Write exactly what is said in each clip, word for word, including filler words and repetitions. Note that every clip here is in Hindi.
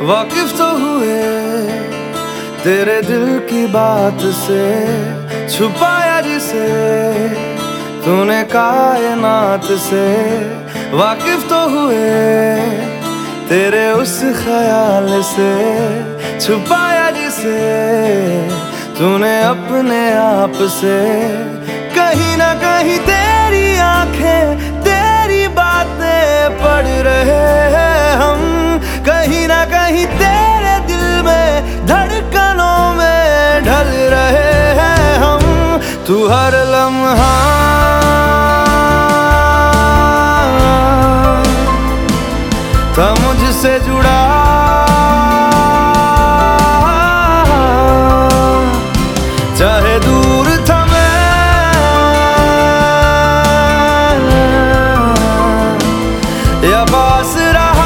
वाकिफ तो हुए तेरे दिल की बात से, छुपाया जिसे तूने कायनात से। वाकिफ तो हुए तेरे उस ख्याल से, छुपाया जिसे तूने अपने आप से। कहीं ना कहीं तेरी आंखें तेरी बातें पढ़ रहे हैं हम, कहीं ना कहीं तेरे दिल में धड़कनों में ढल रहे हैं हम। तू हर लम्हा था मुझसे जुड़ा, चाहे दूर था मैं या पास रहा।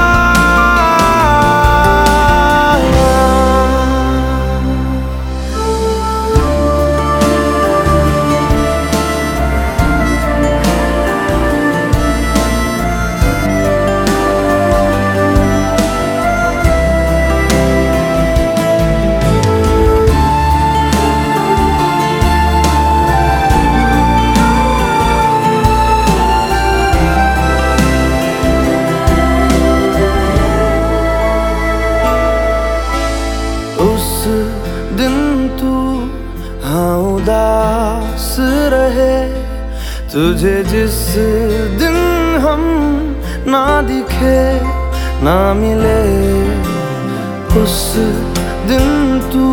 उस दिन तू हाँ उदास रहे, तुझे जिस दिन हम ना दिखे ना मिले, उस दिन तू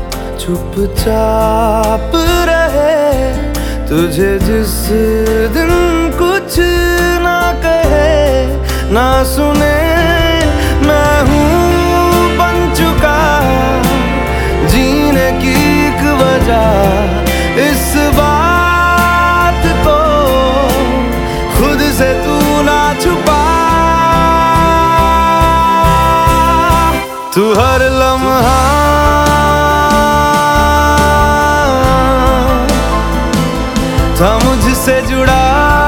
चुपचाप रहे। तुझे जिस दिन कुछ ना कहे ना सुने, मैं हूँ बन चुका जीने की एक वजह। इस बात को खुद से तू ना छुपा, तू हर लम्हा था मुझसे जुड़ा,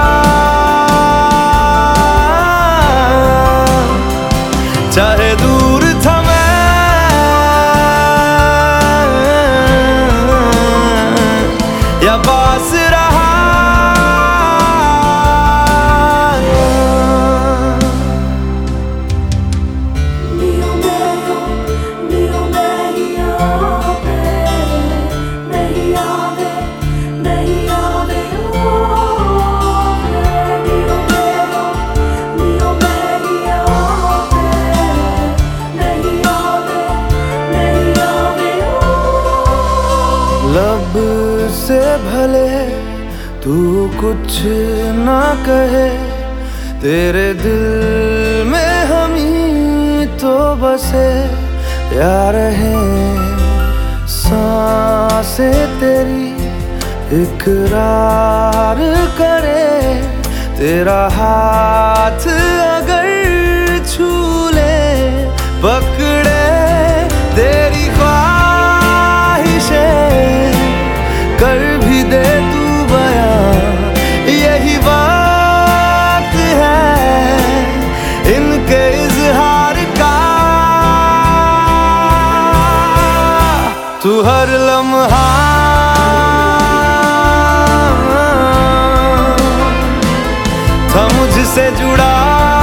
चाहे दूर था मैं या पास रहा। लब से भले तू कुछ ना कहे, तेरे दिल में हम ही तो बसे यार हैं। सांसें तेरी इकरार करे, तेरा हाथ अगर छू ले पकड़े, तेरी कर भी दे तू बयां। यही वक्त है इनके इजहार का, तू हर लम्हा था मुझसे जुड़ा।